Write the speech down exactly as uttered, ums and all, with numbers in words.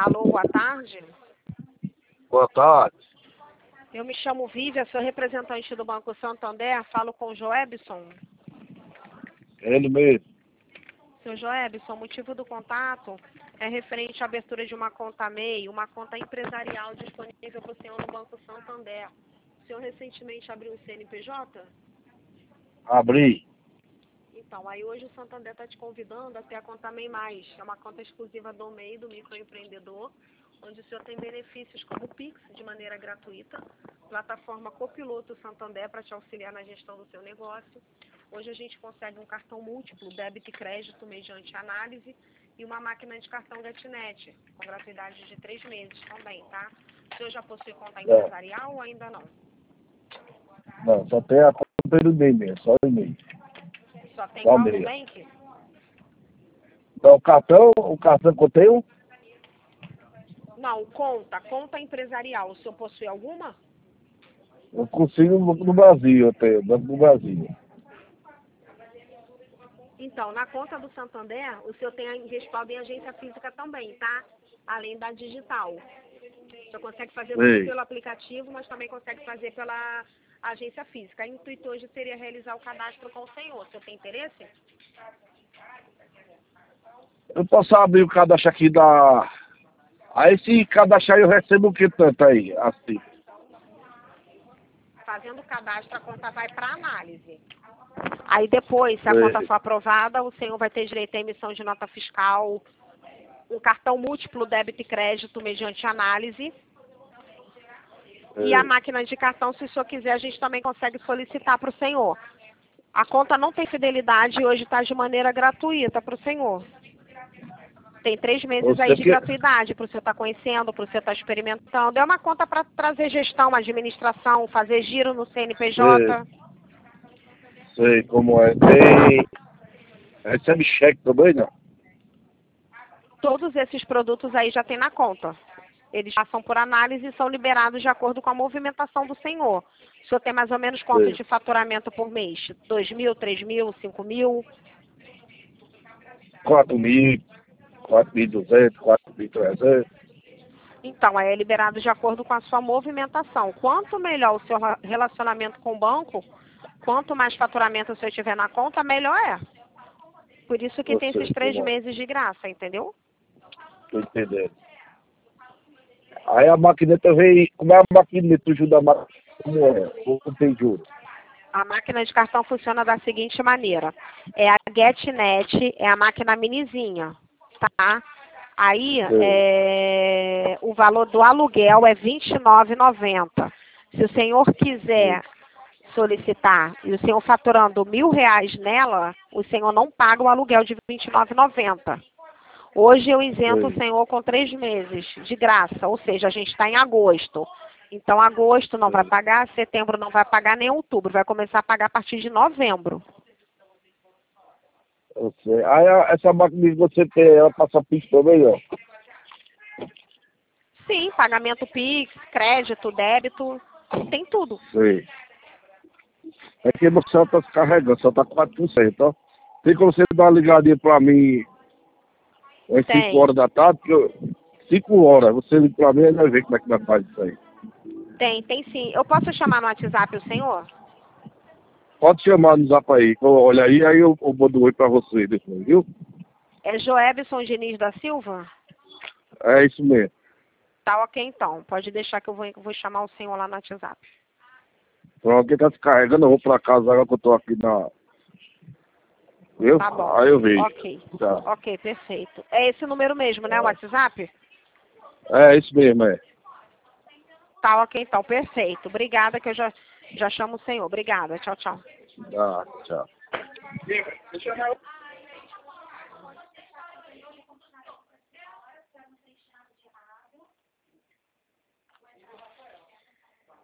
Alô, boa tarde. Boa tarde. Eu me chamo Vívia, sou representante do Banco Santander, falo com o Joebson. Ele mesmo. Seu Joebson, o motivo do contato é referente à abertura de uma conta M E I, uma conta empresarial disponível para o senhor no Banco Santander. O senhor recentemente abriu um C N P J? Abri. Então, aí hoje o Santander está te convidando a ter a conta M E I Mais. É uma conta exclusiva do M E I, do microempreendedor, onde o senhor tem benefícios como o Pix, de maneira gratuita, plataforma Copiloto Santander para te auxiliar na gestão do seu negócio. Hoje a gente consegue um cartão múltiplo, débito e crédito, mediante análise, e uma máquina de cartão GetNet, com gratuidade de três meses também, tá? O senhor já possui conta empresarial é. ou ainda não? Não, só tem a conta do e-mail mesmo, só o e-mail. Só tem Só qual meia. Nubank? Então, o cartão, o cartão que eu tenho, Não, conta, conta empresarial. O senhor possui alguma? eu consigo no, no Brasil, eu tenho, Banco do Brasil. Então, na conta do Santander, o senhor tem respaldo em agência física também, tá? Além da digital. O senhor consegue fazer tudo Ei. pelo aplicativo, mas também consegue fazer pela agência física. O intuito hoje seria realizar o cadastro com o senhor. O senhor tem interesse? Eu posso abrir o cadastro aqui da... Aí se cadastrar eu recebo o que tanto aí, assim. Fazendo o cadastro, a conta vai para análise. Aí depois, se a Ei. conta for aprovada, o senhor vai ter direito à emissão de nota fiscal, um cartão múltiplo débito e crédito mediante análise. Ei. E a máquina de cartão, se o senhor quiser, a gente também consegue solicitar para o senhor. A conta não tem fidelidade e hoje está de maneira gratuita para o senhor. Tem três meses Você aí de que- gratuidade para o senhor estar conhecendo, para o senhor estar experimentando. É uma conta para trazer gestão, administração, fazer giro no C N P J. Sei, sei como é. Tem... Recebe cheque também, não? Todos esses produtos aí já tem na conta. Eles passam por análise e são liberados de acordo com a movimentação do senhor. O senhor tem mais ou menos quanto Sei. de faturamento por mês? dois mil, três mil, cinco mil? quatro mil, quatro mil e duzentos, quatro mil e trezentos. Então, aí é liberado de acordo com a sua movimentação. Quanto melhor o seu relacionamento com o banco, quanto mais faturamento o senhor tiver na conta, melhor é. Por isso que Eu tem sei esses três como é. meses de graça, entendeu? Tô entendendo. Aí a maquineta vem... Como é a maquineta? Tu ajuda a maquineta? Como é? Ou não tem juros? A máquina de cartão funciona da seguinte maneira. É a GetNet, é a máquina minizinha, tá? Aí, Sei. é, o valor do aluguel é vinte e nove reais e noventa centavos. Se o senhor quiser solicitar e o senhor faturando mil reais nela, o senhor não paga o aluguel de vinte e nove reais e noventa centavos. Hoje eu isento Sei. o senhor com três meses de graça, ou seja, a gente está em agosto. Então, agosto não vai pagar, setembro não vai pagar, nem outubro. Vai começar a pagar a partir de novembro. Eu sei. Aí a- essa máquina que você tem, ela passa Pix também, ó. Sim, pagamento Pix, crédito, débito, tem tudo. Sei. É que o céu tá se carregando, só tá quatro por cento, ó. Tem como você dar uma ligadinha pra mim às Tem. cinco horas da tarde, porque eu... cinco horas, você liga pra mim e vai ver como é que nós faz isso aí. Tem, tem sim. Eu posso chamar no WhatsApp o senhor? Pode chamar no zap aí, que eu olho aí, aí eu, eu vou do oi pra você depois, viu? É Joebson Diniz da Silva? É isso mesmo. Tá ok então. Pode deixar que eu vou, vou chamar o senhor lá no WhatsApp. Pronto, quem tá se carregando, eu vou pra casa agora que eu tô aqui na... Viu? Tá bom. Aí eu vejo. Ok. Tá. Ok, perfeito. É esse número mesmo, né? O WhatsApp? É isso mesmo, é. Tá ok então, perfeito. Obrigada que eu já, já chamo o senhor. Obrigada. Tchau, tchau. Tá, tchau.